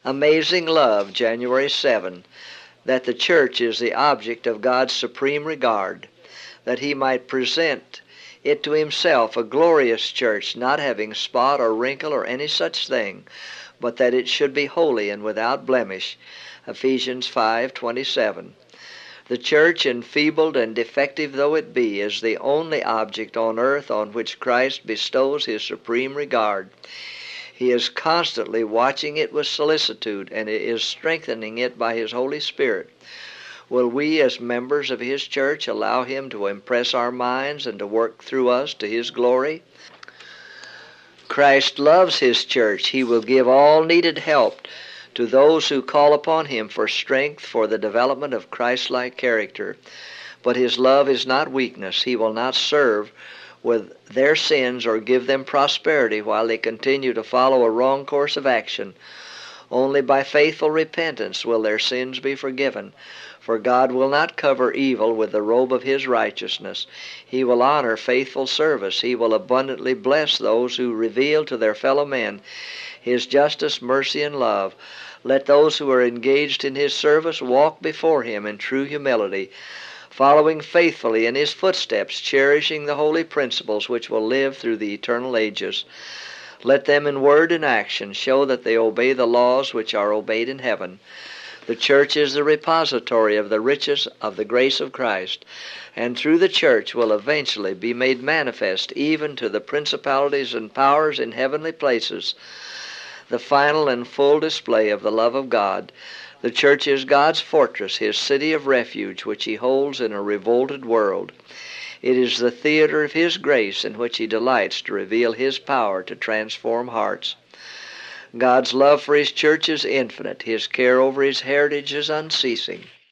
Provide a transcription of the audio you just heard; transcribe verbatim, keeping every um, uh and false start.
Amazing Love, January seventh, that the church is the object of God's supreme regard, that he might present it to himself a glorious church, not having spot or wrinkle or any such thing, but that it should be holy and without blemish. Ephesians five twenty-seven. The church, enfeebled and defective though it be, is the only object on earth on which Christ bestows his supreme regard. He is constantly watching it with solicitude, and is strengthening it by his Holy Spirit. Will we, as members of his church, allow him to impress our minds and to work through us to his glory? Christ loves his church. He will give all needed help to those who call upon him for strength for the development of Christ-like character. But his love is not weakness. He will not serve with their sins or give them prosperity while they continue to follow a wrong course of action. Only by faithful repentance will their sins be forgiven, for God will not cover evil with the robe of his righteousness. He will honor faithful service. He will abundantly bless those who reveal to their fellow men his justice, mercy, and love. Let those who are engaged in his service walk before him in true humility, following faithfully in his footsteps, cherishing the holy principles which will live through the eternal ages. Let them in word and action show that they obey the laws which are obeyed in heaven. The church is the repository of the riches of the grace of Christ, and through the church will eventually be made manifest even to the principalities and powers in heavenly places the final and full display of the love of God. The church is God's fortress, his city of refuge, which he holds in a revolted world. It is the theater of his grace in which he delights to reveal his power to transform hearts. God's love for his church is infinite. His care over his heritage is unceasing.